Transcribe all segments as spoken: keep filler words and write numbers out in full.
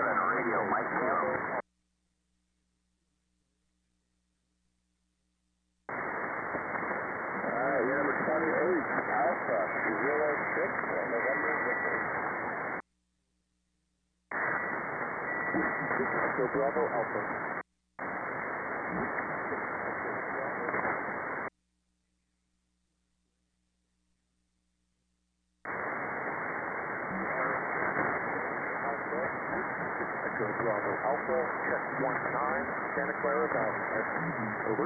seven, radio, Mike zero. Alright, you're number twenty-eight, Alpha, zero six, November Victor. Echo Bravo, Alpha. Echo Bravo Alpha, check one nine, Santa Clara Valley, S T D, over.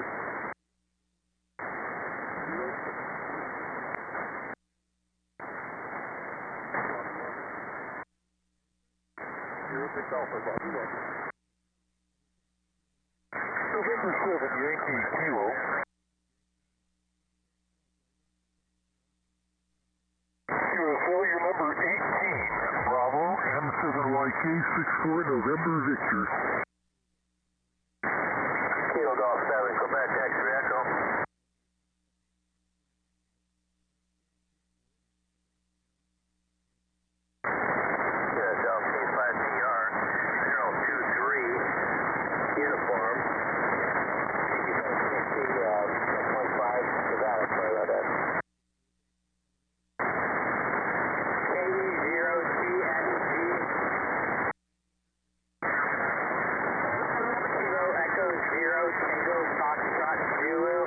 zero six Alpha, Bobby one. November seven, Yankee Kilo. Kilo, failure number eighteen, Bravo, M seven Y K six four, November Victor. Kilo Golf seven, Quebec, X-ray Echo. Yeah, Delta five D R, zero two three, uniform. fifty, uh, point five, Savannah, sorry about that. K E zero C N G. Kilo Echo zero, Tango Foxtrot Zulu.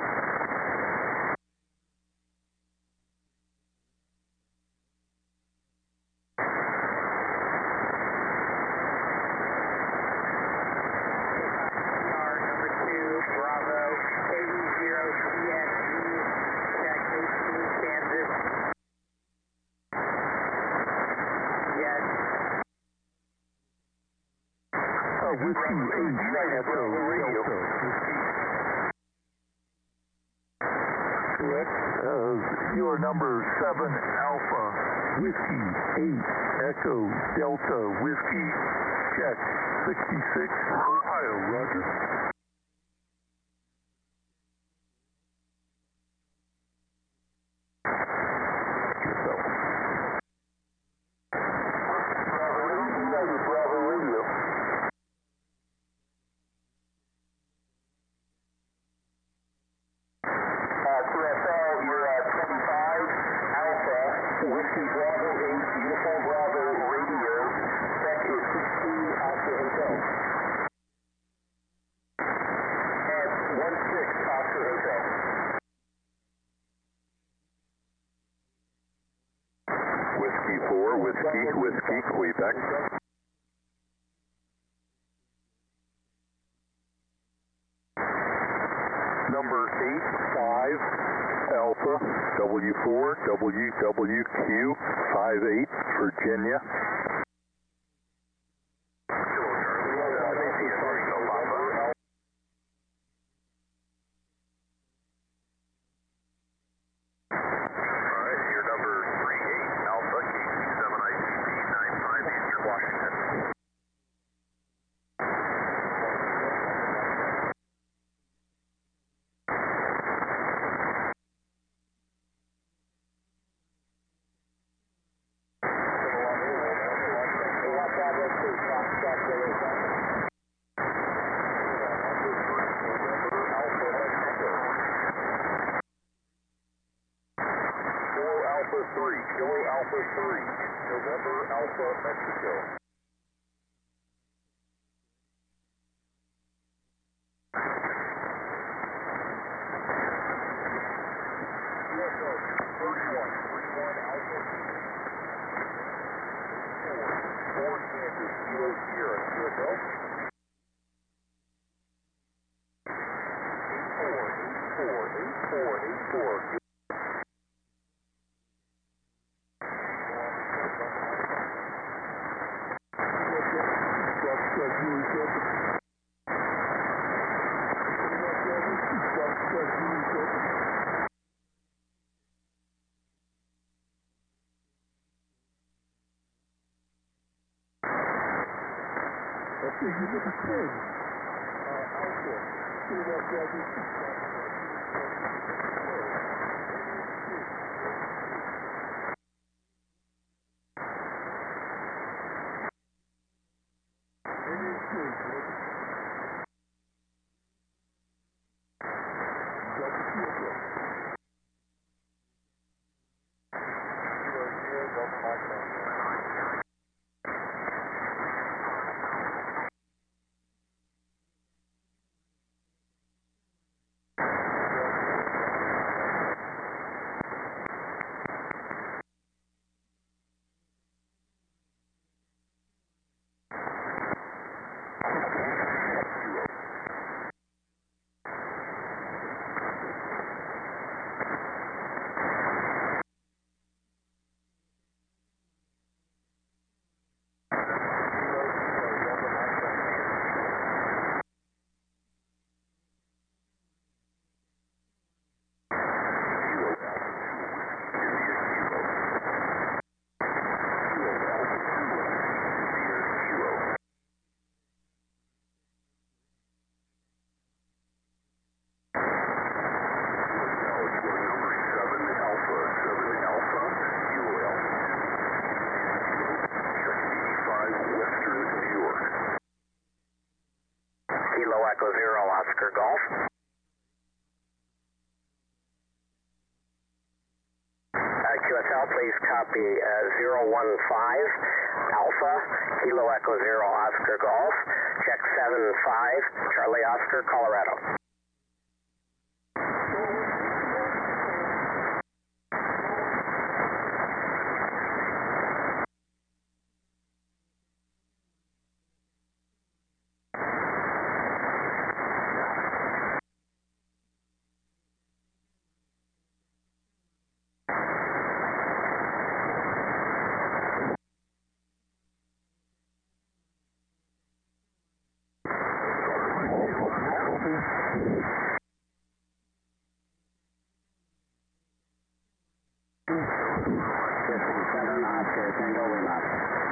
Number two, Bravo, K E zero C N G, check eighteen, Kansas. Yes. Uh, Whiskey eight, Echo Delta. Correct. Uh, you are number seven, Alpha. Whiskey eight, Echo Delta. Whiskey, check sixty-six, Ohio, Roger. Yourself. Bravo Radio. Uh, Q S L, you're at twenty-five, Alpha, Whiskey Bravo eight, Uniform Bravo Radio, check is sixteen, Oscar Hotel. And one six, Oscar Hotel. Whiskey four, Whiskey, Whiskey, Quebec. Number eight five, Alpha, W four, W W Q, five eight, Virginia. Alright, you're number three eight, Alpha, K C seven I C P nine five, Eastern Washington. Alpha three, Kilo Alpha three, November Alpha, Mexico. U S O thirty-one, thirty-one Alpha. four, Kansas, Kilo Sierra, U S O. eight four, eight four, eight four, eight four. Okay, you number ten, uh, Alpha, Philadelphia, Echo Zero, Oscar Golf. Uh, Q S L, please copy uh, zero one five Alpha, Kilo Echo Zero, Oscar Golf. Check seven five, Charlie Oscar, Colorado. fifty-seven, Oscar, Tango, Lima.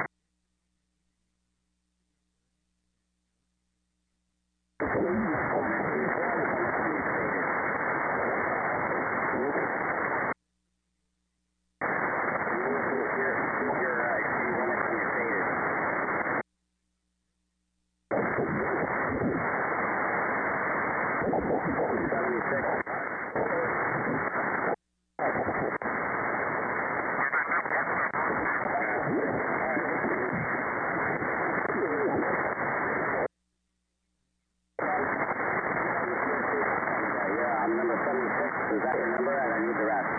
Is that your number? And I need the rest.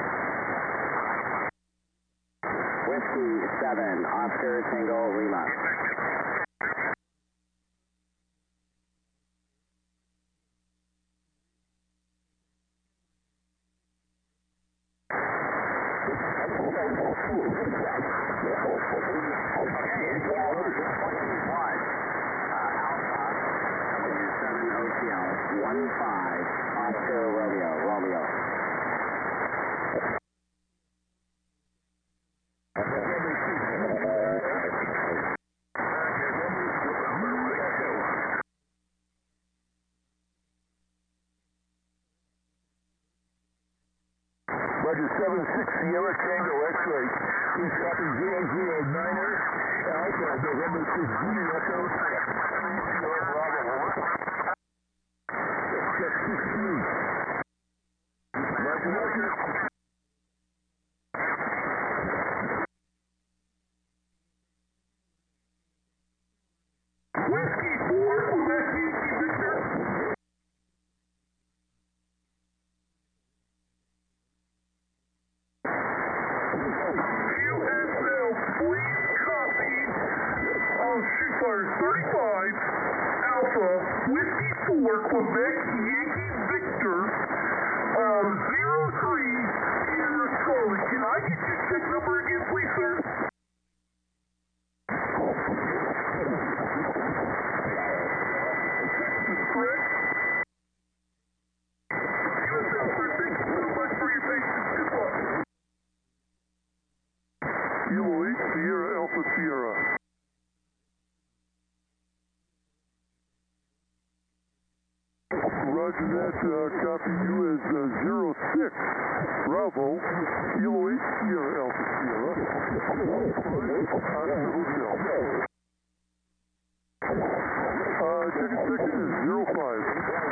Whiskey seven, Oscar, Tango, Lima. one five, Oscar, Romeo, Romeo. Roger, seven six Sierra Tango X-ray. Please copy zero zero niner, Alpha, November six Zulu Echo, Sierra Bravo, over. Check sixteen. Roger, roger. Whiskey four, Quebec, Victor. thirty-five, Alpha, Whiskey four, Quebec, Yankee Victor, uh, zero three, Sierra Charlie. Can I get your check number again, please, sir? Correct? Q S L, sir, thank you so much for your patience. Good luck. Kilo eight, Sierra Alpha Sierra. Roger that, uh, copy you as uh, zero six, Bravo, Kilo eight, Sierra Alpha Sierra, Oscar Hotel. Uh, check it second is zero five,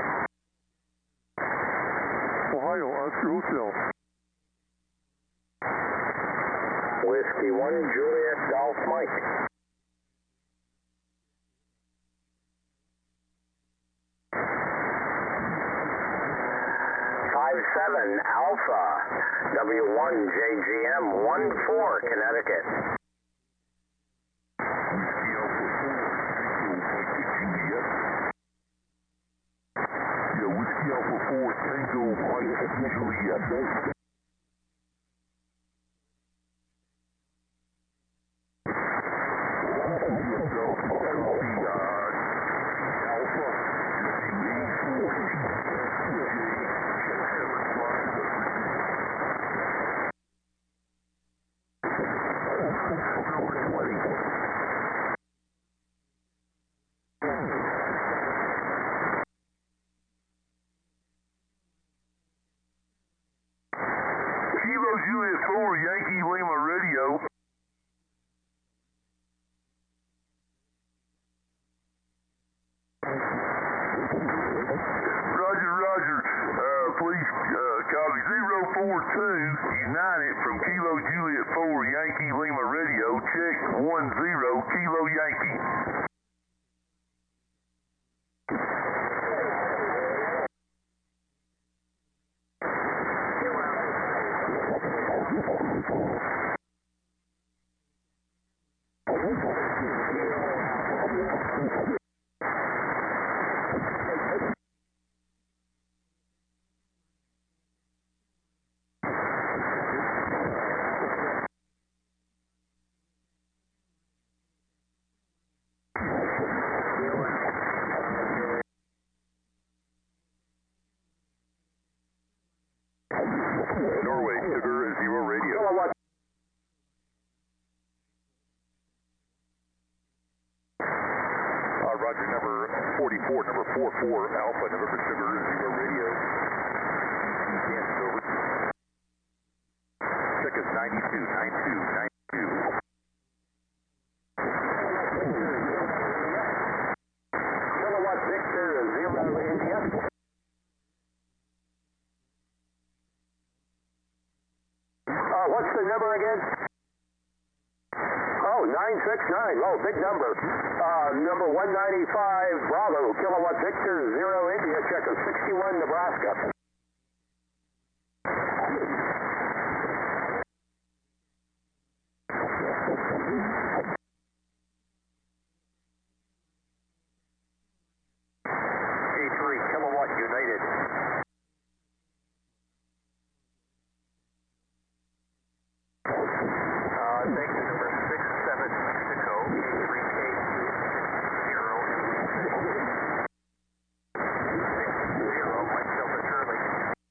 Ohio, Oscar Hotel. Whiskey one, Juliet, Golf, Mike. seven Alpha, W one J G M, one four, Connecticut. Yeah, Whiskey Alpha four, Tango, Mike, Juliet. Roger, Roger. Uh, please uh, copy zero four two United from Kilo Juliet four Yankee Lima Radio. Check one zero Kilo Yankee. Norway, Sugar Zero Radio. Uh, Roger, number forty-four, number four four, Alpha, November Sugar Zero Radio. Kansas, over. Check us ninety-two, ninety-two, ninety-two. Kilowatt Victor Zero India. Uh, what's the number again? Oh, nine six nine. Oh, big number. Uh, number one ninety-five, Bravo, Kilowatt Victor, Zero India, check of sixty-one, Nebraska. K three, Kilowatt United. Uh, thank you, number six seven Mexico, K three K two, zero zero, Mike Delta Charlie.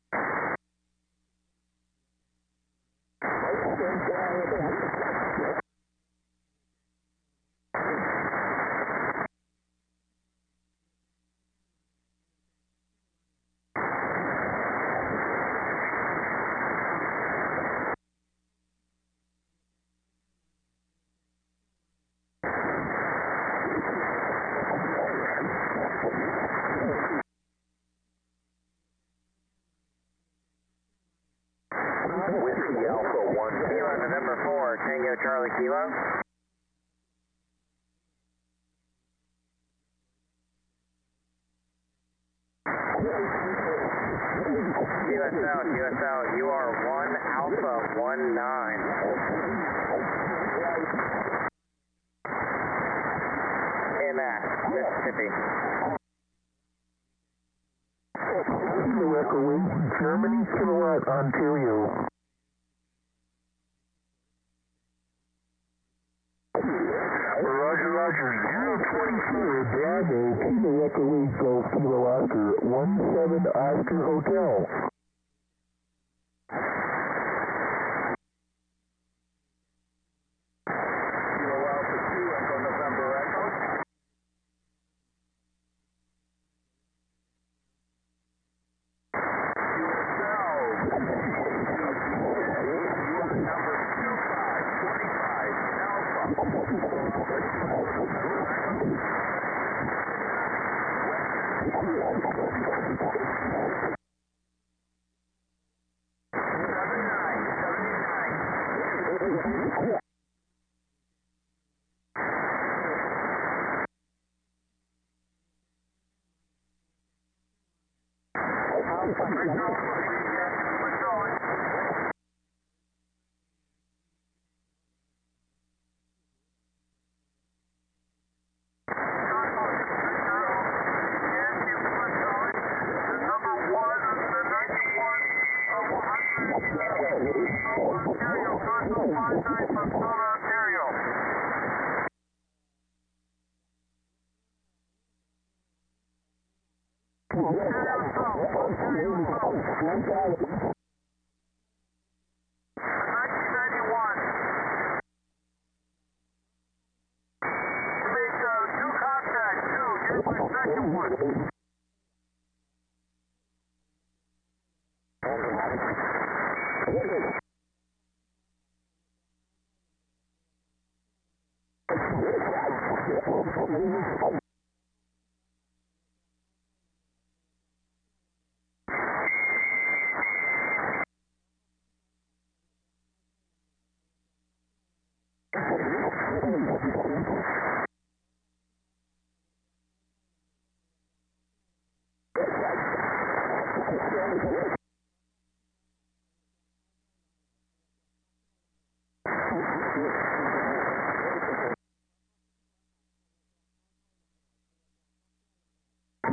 Whiskey Alpha one. Kilo November four, Tango Charlie Kilo. U S L, U S L, you are one Alpha one nine. M S, Mississippi. Kilo Echo eight, Germany, Kilowatt, Ontario. Roger, Roger, zero twenty-four, Bravo, Kilo Echo eight, Golf Kilo Oscar, one seven Oscar Hotel. Kilo Alpha two, Echo November Echo.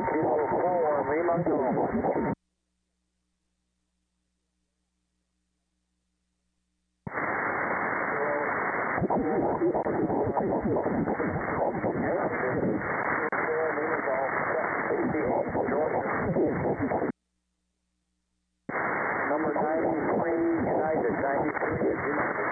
Kilo four, Lima Golf. Number ninety-three, United, ninety-three is United.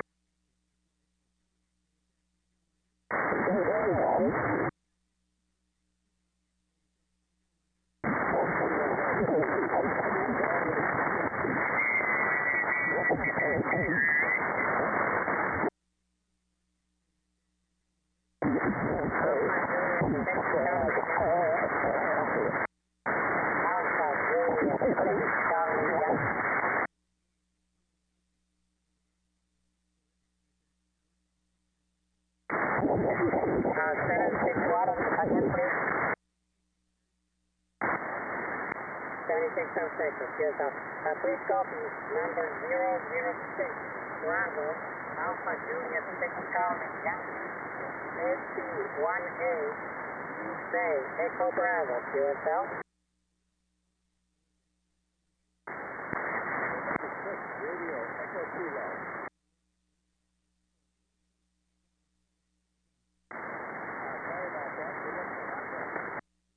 seventy-six oh six, yes, sir. Uh, please copy number zero zero six, Bravo, Alpha Juliet six Charlie Yankee, S P one A, Bay, Echo Bravo, Q S L. Radio, Echo Kilo. Sorry about that. We're looking at that.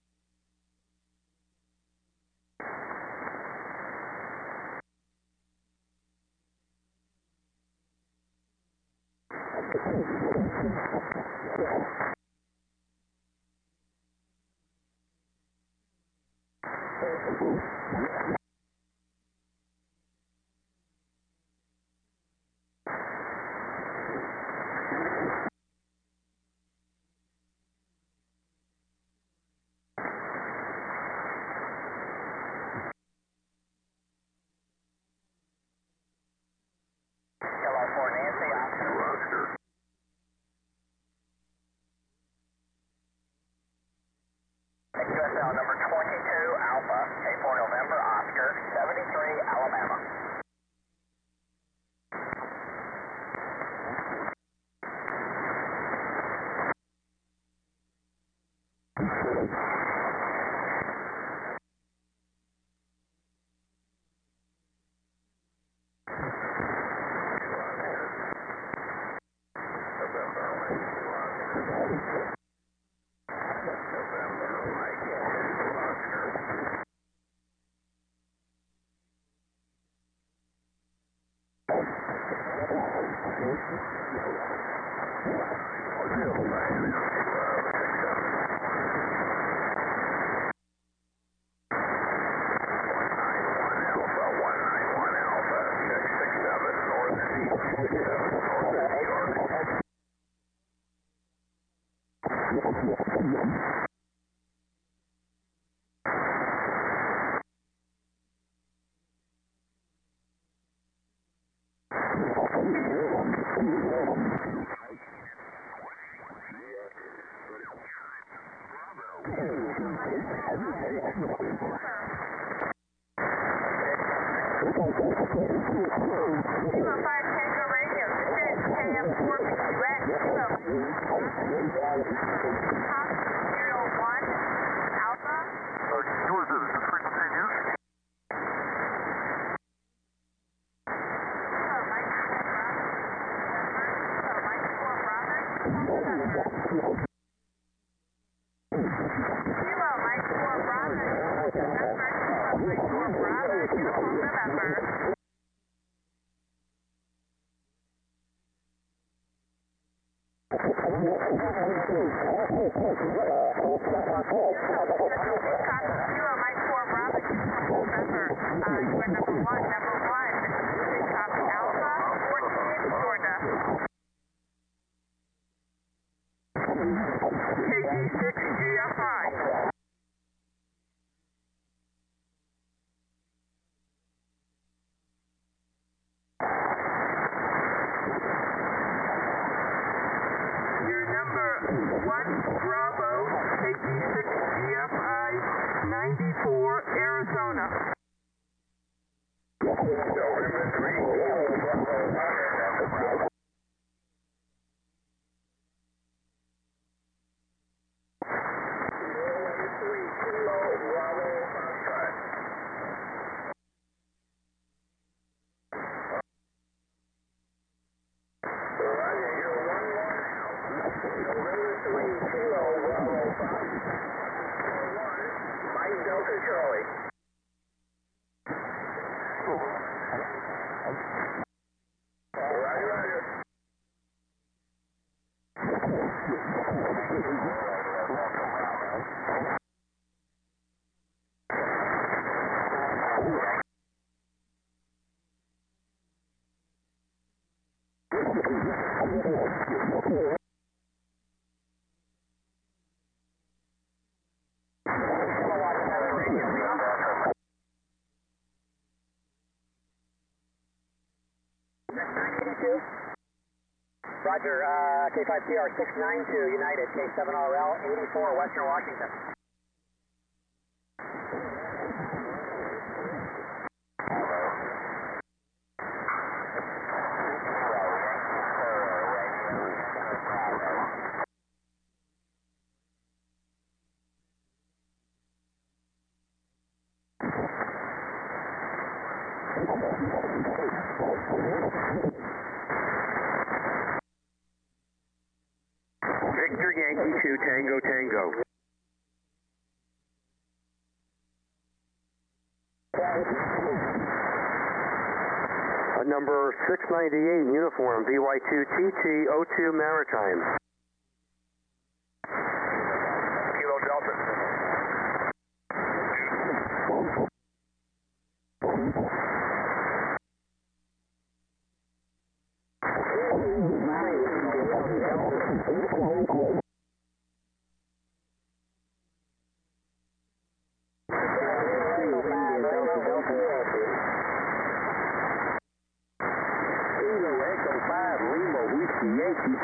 Kilo four, Nancy, Oscar. Roger. Q S L number twenty-two, Alpha, K four November, Oscar, seventy-three, Alabama. Kilo five Tango Radio, this is K M four B U X, Kilo. Top zero one, Alpha. Yours is the frequency in use? Kilo Mike four Bravo, Kilo Mike four Bravo. Kilo Mike four Bravo, November, Kilo Mike four Bravo, Uniform November. Kilo Mike four Bravo, Uniform November. Uh, you are number one, number one. Big copy Alpha, fourteen, Georgia. K D six G F I. Your number one, Bravo, K D six G F I, ninety-four, Arizona. Kilo Bravo Foxtrot. Roger, you're one one Alpha. November three Kilo Bravo Fox. one, Mike Delta Charlie. Roger, roger. Roger, uh, K five T R six nine two United, K seven R L eighty-four, Western Washington. Victor Yankee two Tango Tango. Uh, number six ninety-eight uniform V Y two T T O two Maritime. Kilo Delta. Yankee.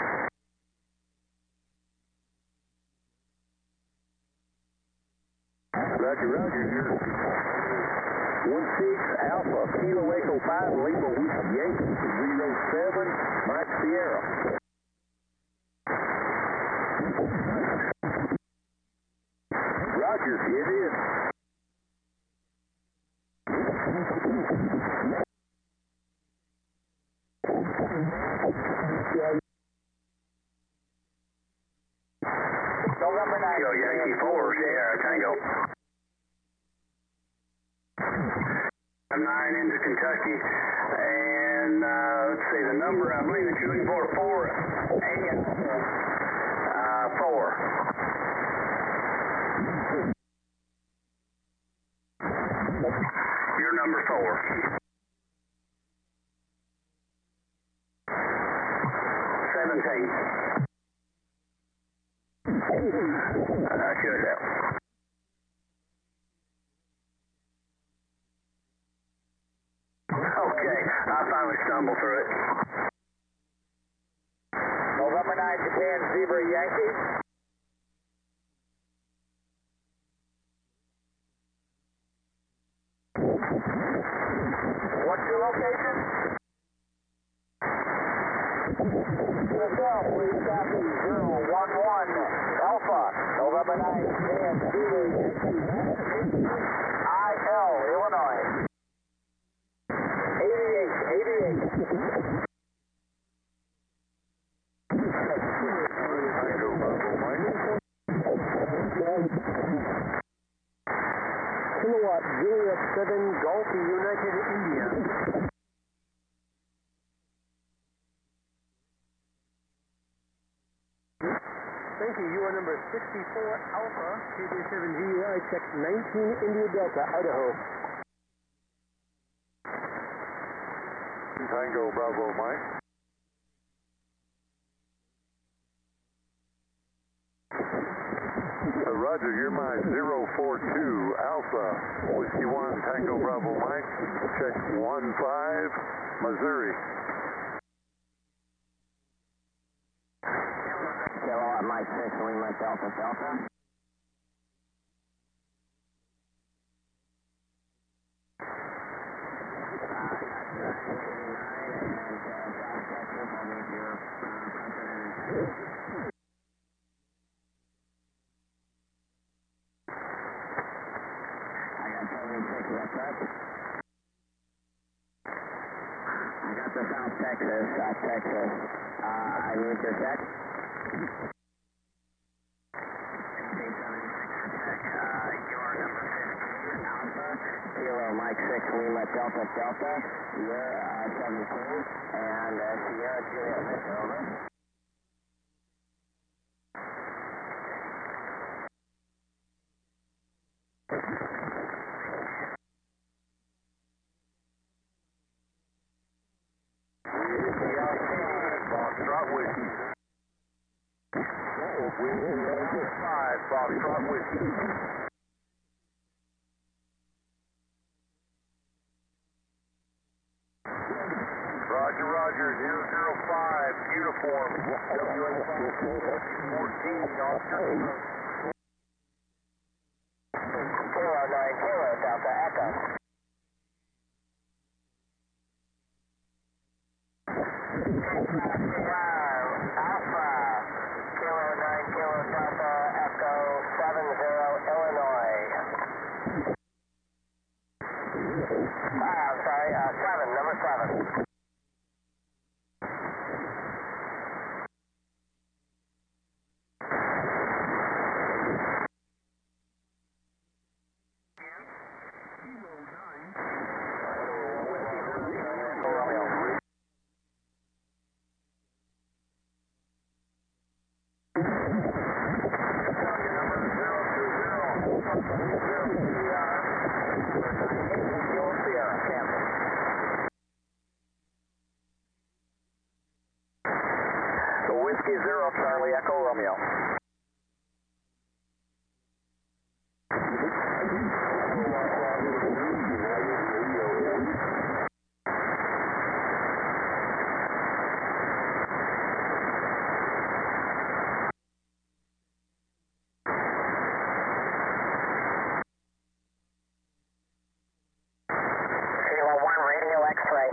Roger, roger, here. one six Alpha, Kilo Echo five, Lima Whiskey Yankee, zero seven, Mike Sierra. Roger, it is. Kilo Yankee four, Sierra Tango. I'm nine into Kentucky, and uh, let's see, the number I believe that you're looking for, four and uh, four. You're number four. seventeen. Uh, should have. Okay, I finally stumbled through it. November nine, Japan Zebra Yankee. What's your location? Yourself, please copy zero one one Alpha, November nine, Japan Zebra Yankee. I L, Illinois. eighty-eight, eighty-eight. Kilowatt Juliet seven Golf United India. Thank you. You are number sixty-four Alpha, K B seven G U I, check nineteen India Delta, Idaho. Tango Bravo Mike. Uh, Roger, you're my zero four two Alpha, Whiskey one Tango Bravo Mike, check one five, Missouri. Kilowatt Mike six, Lima Delta Delta. What's up? I got the South Texas, South Texas. Uh, I need your check. sixteen seventy-six for check. Uh, your number fifteen, Alpha. Kilo Mike six, Lima Delta Delta. You're uh, seventeen. And uh, Sierra Juliet Victor, over. Foxtrot Whiskey. five, Foxtrot Whiskey. Roger, Roger, zero zero five, uniform. W A fourteen, Oscar. Kilo nine, Kilo Delta Echo. Alpha, Kilo nine, Kilo Delta, Echo seven zero, Illinois. Ah, I'm sorry, uh, seven, number seven. Whiskey Zero, Charlie Echo Romeo. Kilo one, radio X-ray.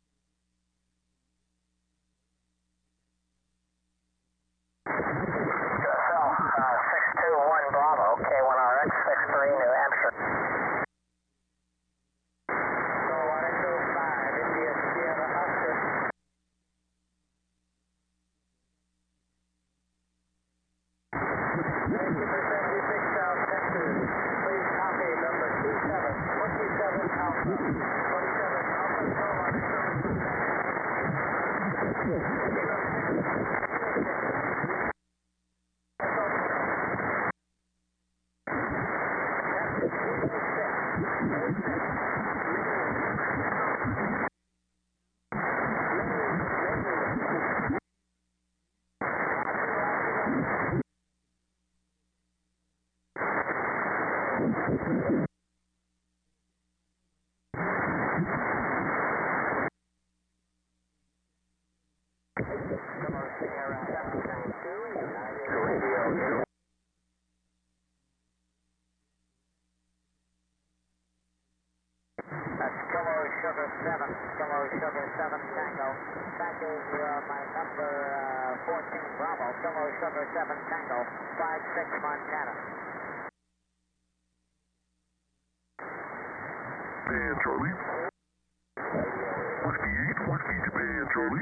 Sugar seven, Kilo Sugar seven Tango. That is uh, my number uh, fourteen Bravo, Kilo Sugar seven Tango, five six Montana. Japan Charlie. Whiskey eight, Whiskey Japan Charlie.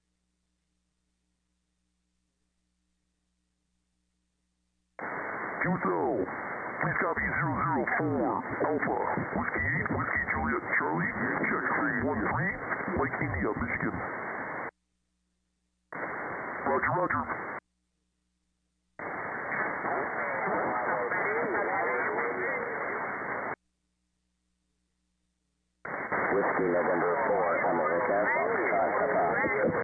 Q S O, please copy zero zero four, Alpha, Whiskey eight, Whiskey Juliet Charlie, check three one three, Lake India, Michigan. Roger, Roger. Whiskey November four, America, Foxtrot Papa.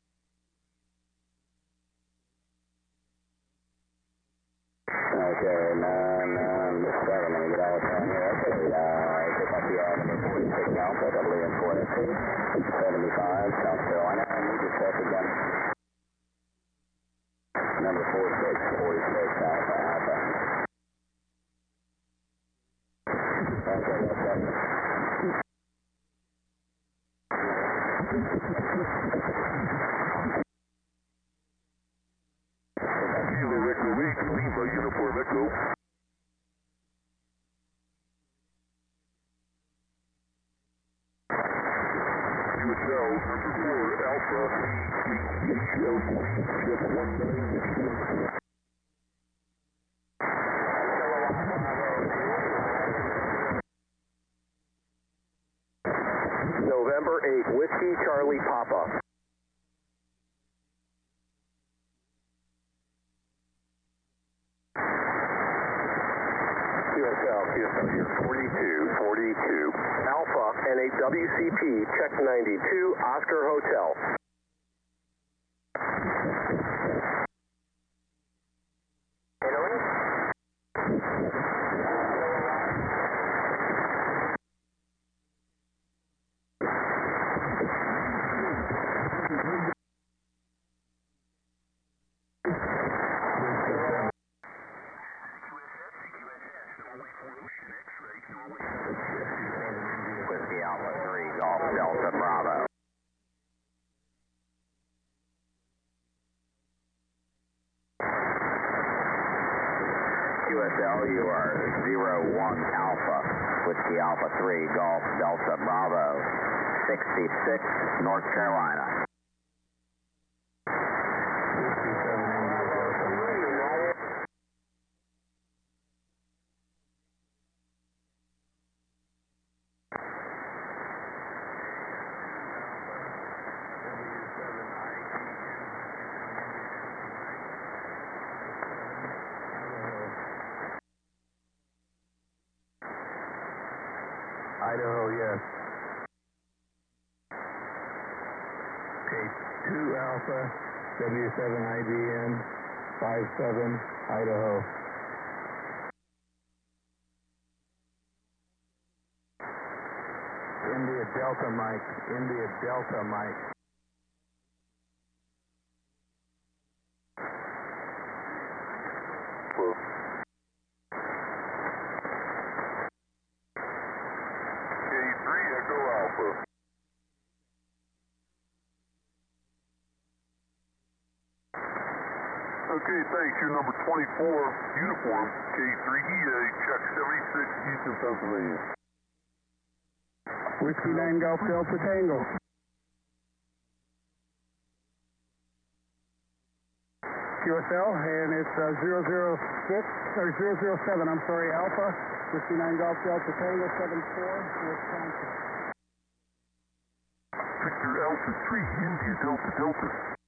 Okay, nine, nine, seven, let me get all the time here. Okay, uh, pick up the uh, number forty-six Alpha, W N four S C, seventy-five, South Carolina. I need to check again. Number forty-six, forty-six Alpha, Alpha. Okay, what's up? Kilo Echo eight, Lima Uniform Echo. Echo, number four, Alpha, November eighth, Whiskey Charlie Papa. Q S L, Q S L here, forty-two, forty-two. Alpha, N A W C P, check ninety-two, Oscar Hotel. Whiskey Alpha three, Golf Delta Bravo. Q S L, you are zero one Alpha, Whiskey Alpha three, Golf Delta Bravo, sixty-six, North Carolina. Idaho, yes. Okay, two Alpha, W seven I D N, five seven, Idaho. India Delta Mike, India Delta Mike. Okay, thanks. You're number twenty-four, uniform, K three E A, check seventy-six, Eastern Pennsylvania. Whiskey nine Golf Delta Tango. Q S L, and it's uh, zero zero six, or zero zero seven, I'm sorry, Alpha, Whiskey nine Golf Delta Tango, seven four, Wisconsin. Victor Alpha three, India Delta Delta.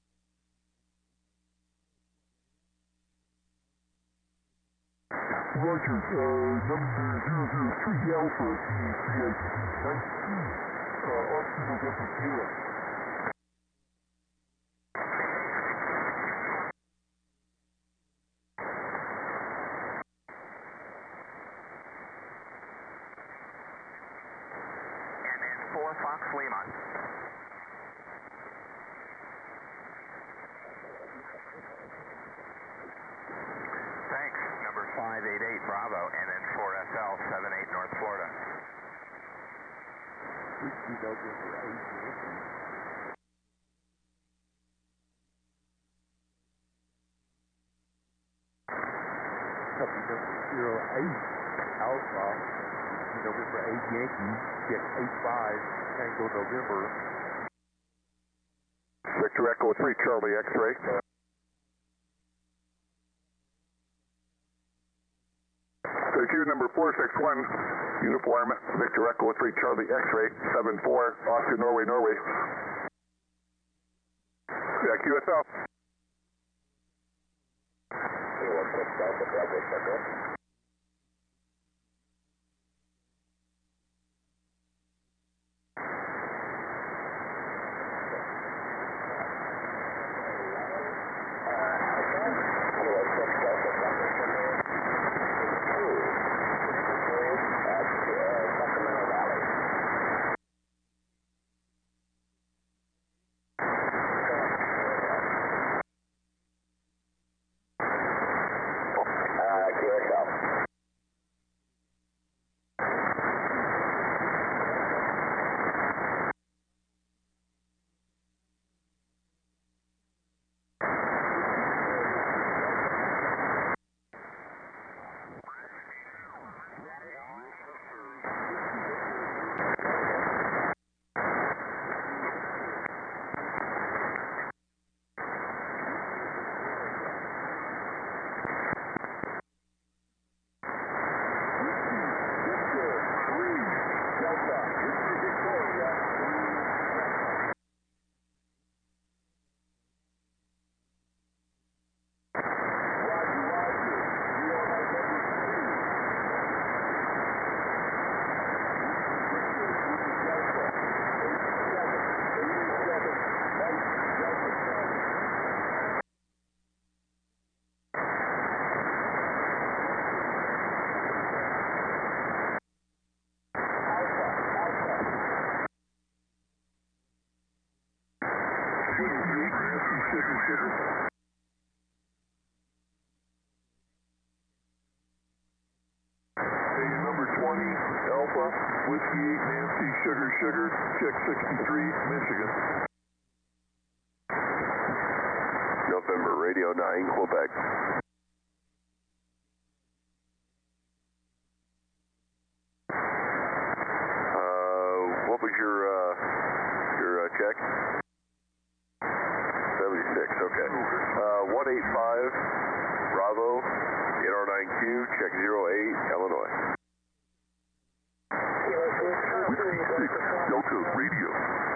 Roger, uh, number zero zero three Alpha, three eight nineteen, uh, Oscar November zero. And then four Fox Lima. Thanks, number five eight eight Bravo, and then four S L, seven eight North Florida. Copy number zero eight, Alpha, November eight Yankee, check eight five, Tango November. Victor Echo three, Charlie X-ray. Take you number four six one, uniform, Victor Echo three, Charlie X-ray, seven four, Oscar Norway, Norway. Yeah, Q S L. Q S L. negotiator. Hey, number twenty, Alpha, Whiskey eight, Nancy, Sugar, Sugar, check sixty-three, Michigan. November, Radio nine, Quebec. Uh, what was your, uh, your, uh, check? seventy-six, okay. Uh, one eight five, Bravo, N R nine Q, check zero eight, Illinois. Whiskey six, Delta, radio.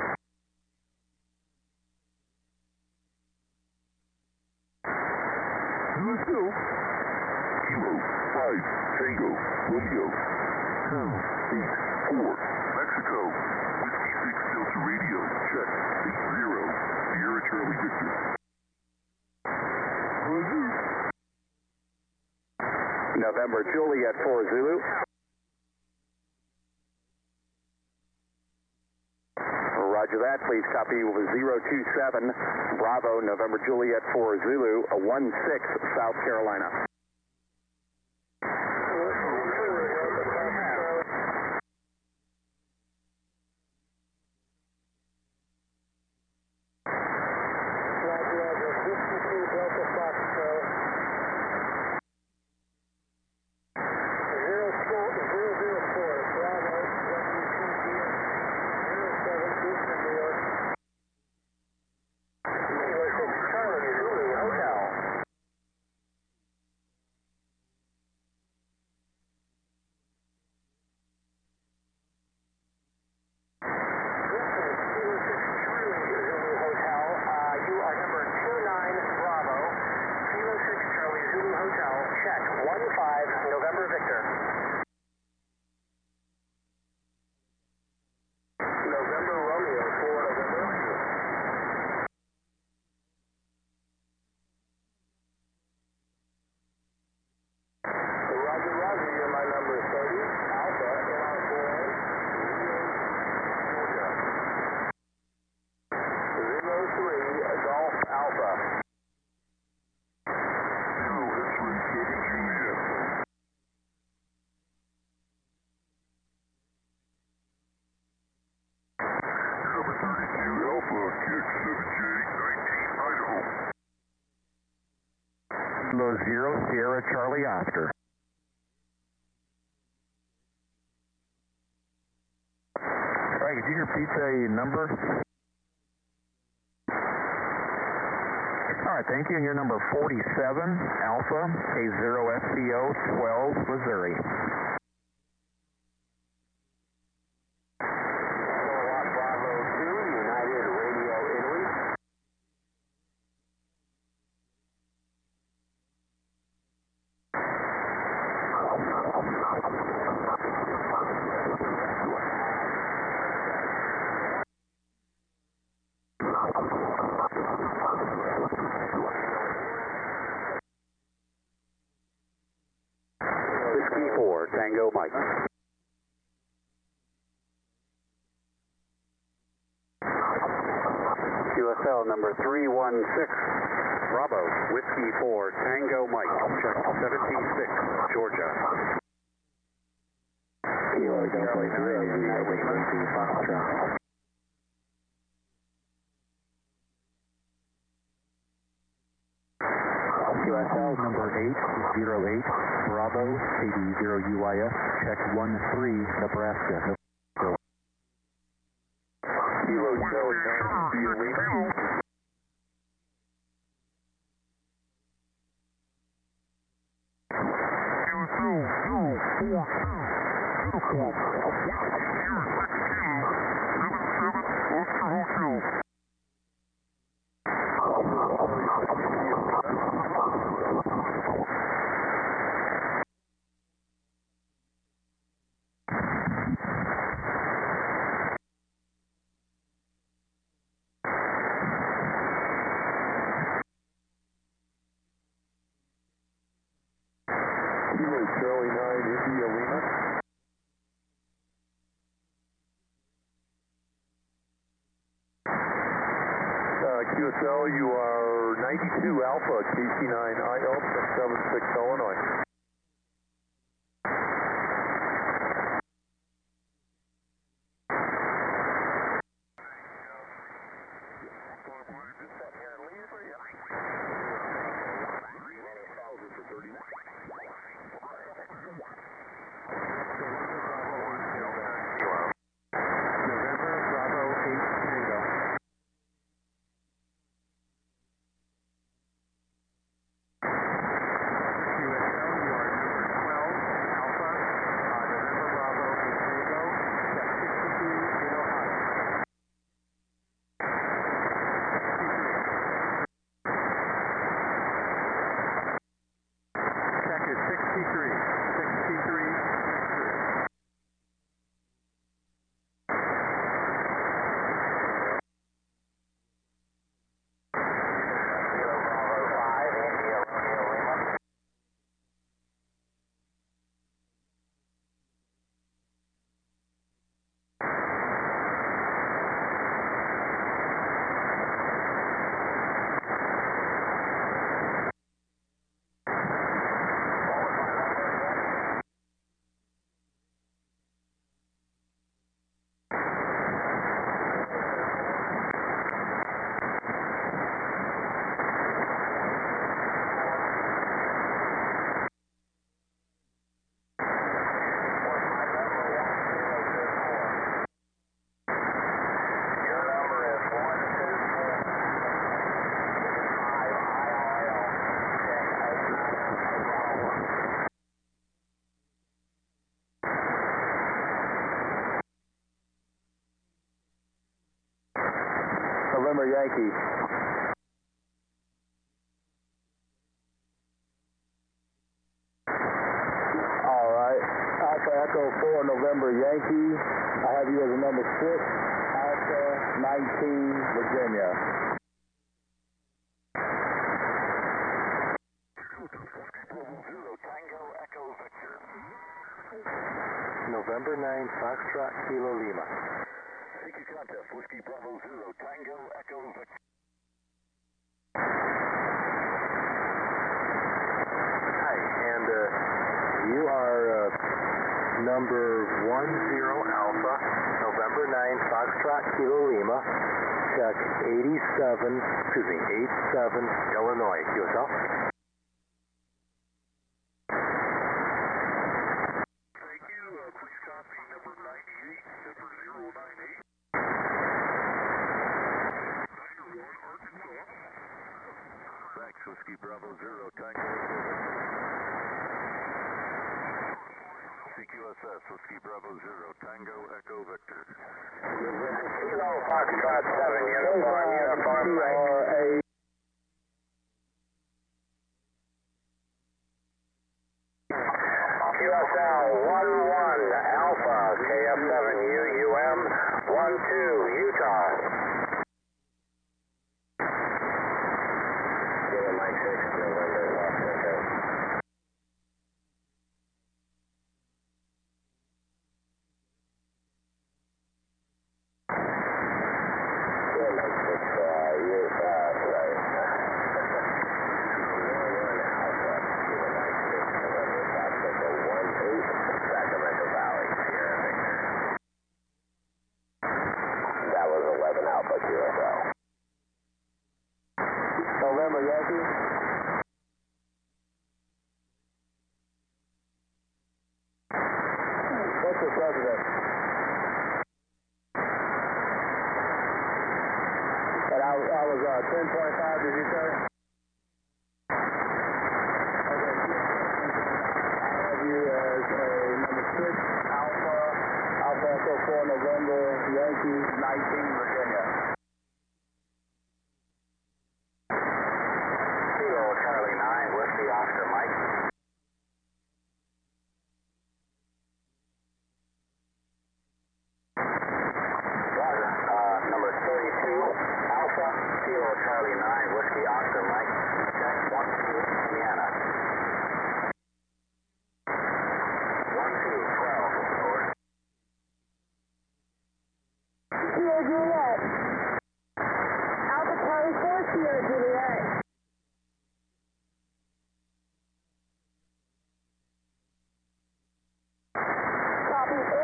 U S L, Kilo, five, Tango, Romeo, two, eight, four, Mexico, Whiskey six, Delta radio, check, eight zero, Sierra Charlie Victor. Brazil. November, Juliet four, Zulu. Roger that, please copy zero two seven, Bravo, November, Juliet four, Zulu, one six, South Carolina. Zero, Sierra Charlie Oscar. All right, could you repeat the number? All right, thank you. And your number forty-seven, Alpha, A zero F C O, twelve, Missouri. Tango Mike. Q S L number three one six, Bravo, Whiskey four, Tango Mike, check seventeen six, Georgia. Kilo Charlie three, United Whiskey Foxtrot. Q S L number eight zero eight, Bravo, eighty U I S, check one three, Nebraska. Kilo Charlie nine, be arena. Charlie nine, India Lima. Uh, Q S L, you are ninety-two Alpha, K C nine I L seven six Illinois. November Yankee. All right. Alpha Echo four, November Yankee. I have you as a number six, Alpha nineteen, Virginia. November nine, Foxtrot, Kilo Lima. Thank you, contest. Whiskey Bravo Zero, Tango, Echo, Victor. Hi, and uh, you are uh, number one zero Alpha, November nine, Foxtrot, Kilo Lima. Check eighty-seven, excuse me, eighty-seven, Illinois. Q S L. Thank you. Uh, please copy number ninety-eight, number zero nine eight. Thanks, Whiskey Bravo Zero, Tango. C Q S S, Whiskey Bravo Zero, Tango, Echo, Victor. Kilo Foxtrot seven, uniform, uniform, right. Q S L one one, Alpha, K F seven U U M, one two, Utah. Kilo Mike six, November, Los Angeles. Kilo Mike six, uh, you, uh, sorry. Alpha, Kilo Mike six, November, Los Angeles, one eight, Sacramento Valley, Sierra Victor. That was eleven Alpha, Q S L. November Yankee. What's the president? And I, I was uh, ten point five, did you say? Okay. I have you as a number six, Alpha, Alpha Echo four, November, Yankee, nineteen, Virginia. Kilo Charlie nine, Whiskey Oscar Mike. Roger, uh, number thirty-two, Alpha, Kilo Charlie nine, Whiskey Oscar Mike. Check one two, Indiana. one two, twelve, over. Sierra Juliet. Alpha Charlie four, Sierra Juliet.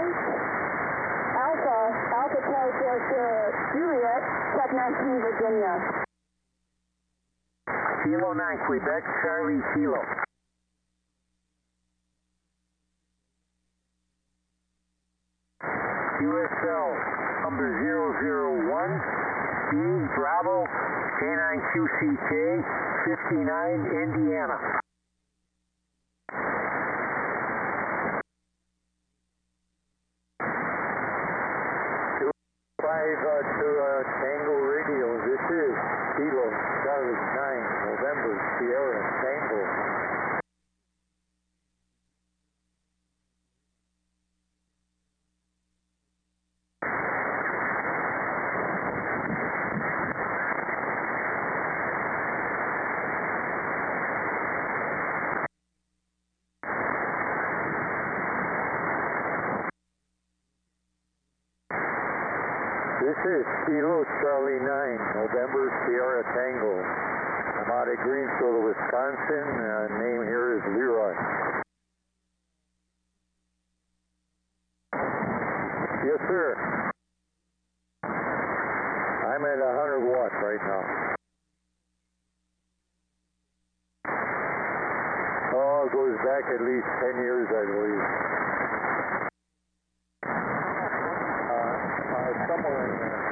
Alpha, Alpha California Sierra Juliet, Tech nineteen, Virginia. Kilo nine, Quebec, Charlie, Kilo. Q S L, number zero zero one, B, Bravo, K nine Q C K, fifty-nine, Indiana. Five uh, to uh, Tango Radio. This is Kilo Charlie nine, November, Sierra Tango. This is Kilo Charlie nine, November Sierra Tango. I'm out of Greensboro, Wisconsin. Uh, name here is Leroy. Yes, sir. I'm at one hundred watts right now. Oh, it goes back at least ten years, I believe. Somewhere in there.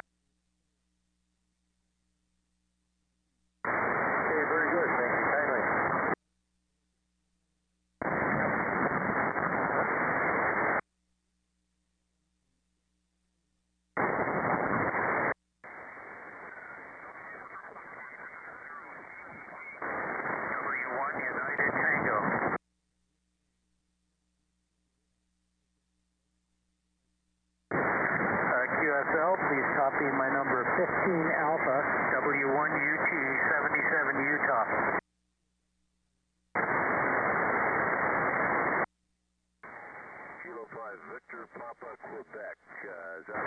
Okay, very good. Thank you kindly. W one United Tango. Q S L, please copy my number fifteen Alpha, W one U T seventy-seven Utah. Kilo five Victor Papa Quebec. Uh, is that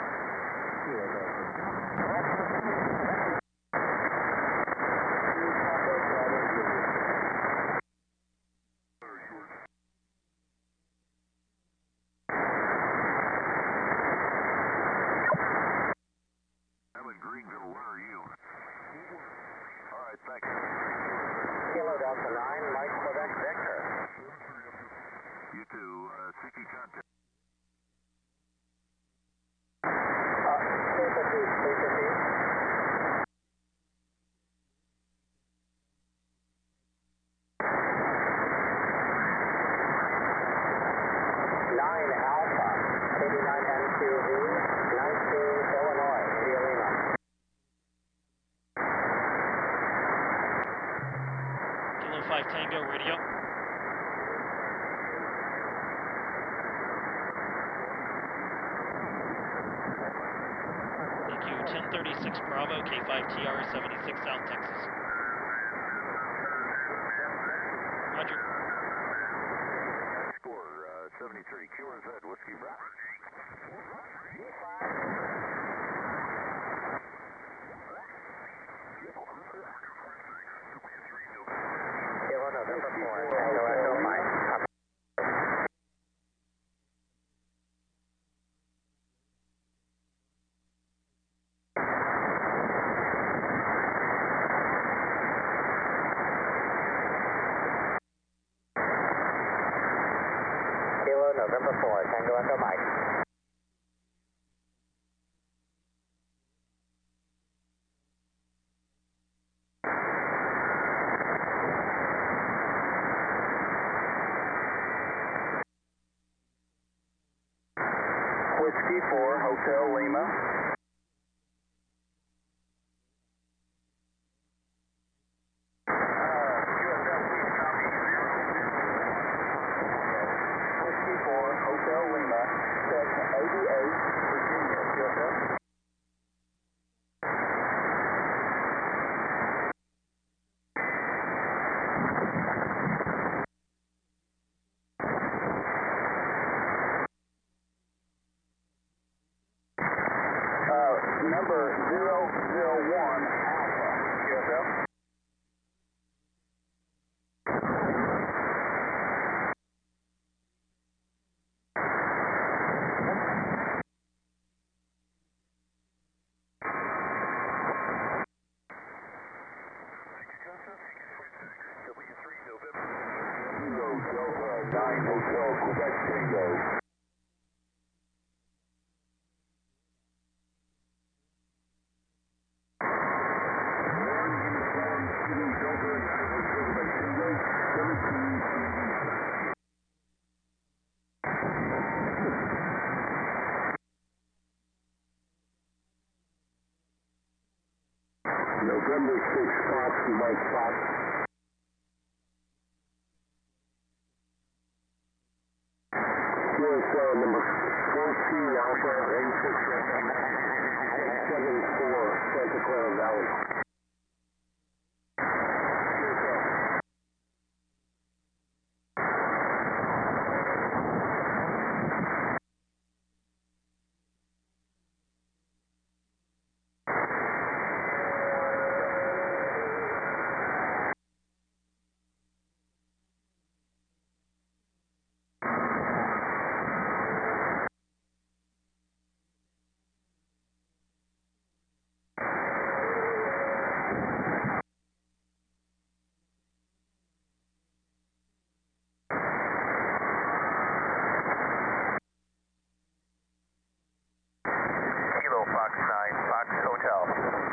Greenville, where are you? All right, thank you. Kilo Delta nine, Mike Quebec Victor. You too, uh, seeking contact. Uh, three fifty, three fifty. nine Alpha, eighty-nine M Q V, nineteen Illinois, Via Lima. Kilo five Tango Radio. Thank you. ten thirty-six Bravo, K five T R, seventy-six South Texas. Roger. Score uh, seventy-three, Q R Z, Whiskey Bravo. Kilo November four, Tango Echo Mike. Kilo November four, Tango Echo Mike. Whiskey four, Hotel Lima. Whiskey four, Hotel Lima, section eighty-eight, Virginia, Q S L. Number zero zero one Alpha, Q S L. Hotel Quebec Tango. November six, Fox, Mike Fox. Q S L number fourteen, Alpha, eighty-six, seven four, Santa Clara Valley. Fox nine, Fox Hotel.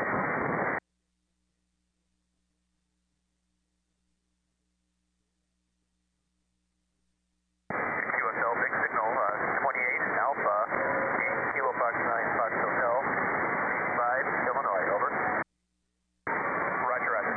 Q S L, big signal, uh, twenty-eight, Alpha, Kilo Fox nine, Fox Hotel, five, Illinois, over. Roger, roger.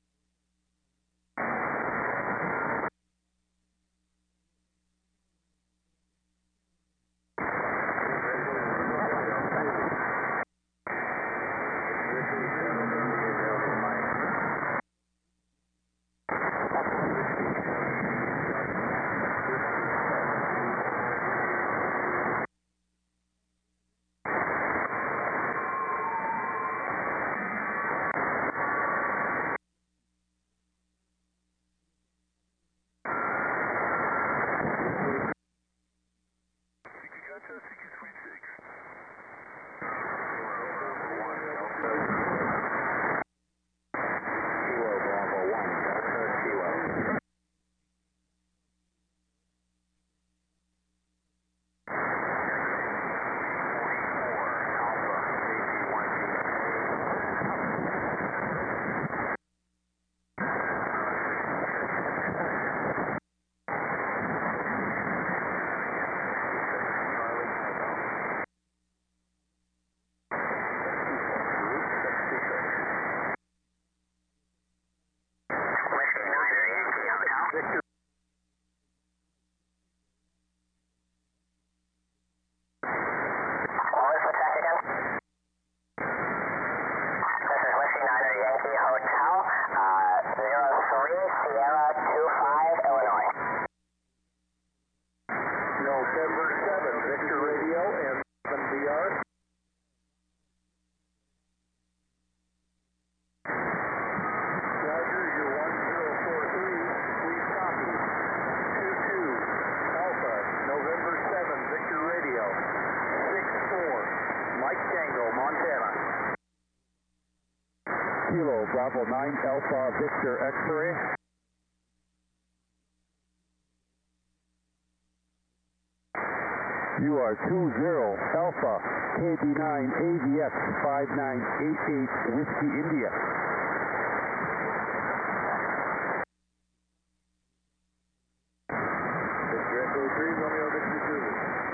November seven, Victor Radio and seven V R. Roger, you're one zero four three, please copy. two two, Alpha, November seven, Victor Radio, six four, Mike Tango, Montana. Kilo, Bravo nine, Alpha, Victor X-ray. You are two zero, Alpha, K B nine, A V X five nine eight eight, Whiskey, India. Victor Echo three, Romeo Victor Zulu.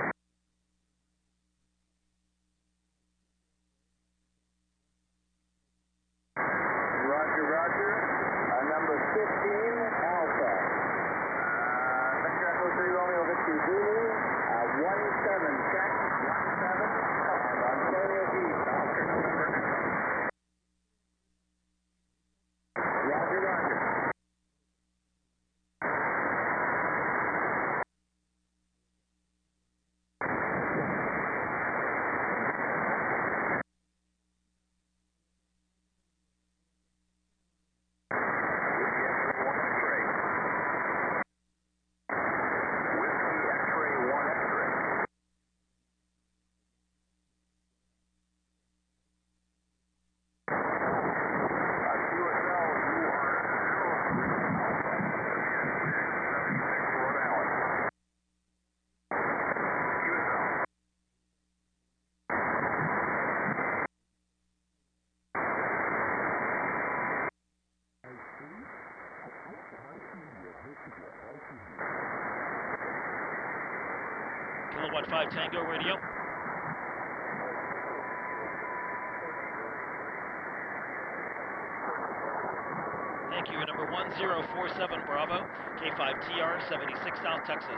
Roger, Roger. Uh, number fifteen, Alpha. Uh, Victor Echo three, Romeo Victor Zulu. one seven, check, one seven, and Antonio Beach, Oscar November nine. Roger, roger. Whiskey X-ray one X-ray. Kilowatt five Tango radio. Thank you, number one zero four seven Bravo, K five T R seventy-six South Texas.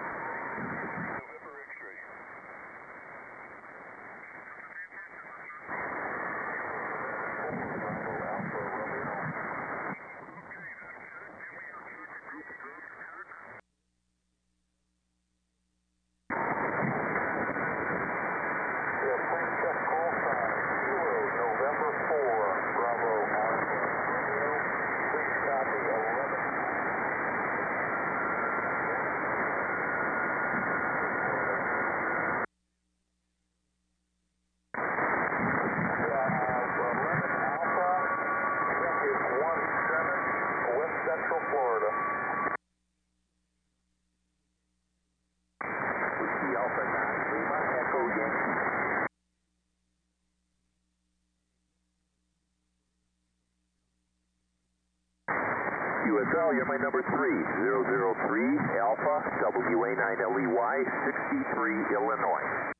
Q S L, you're my number three, zero zero three Alpha, W A nine L E Y, sixty-three, Illinois.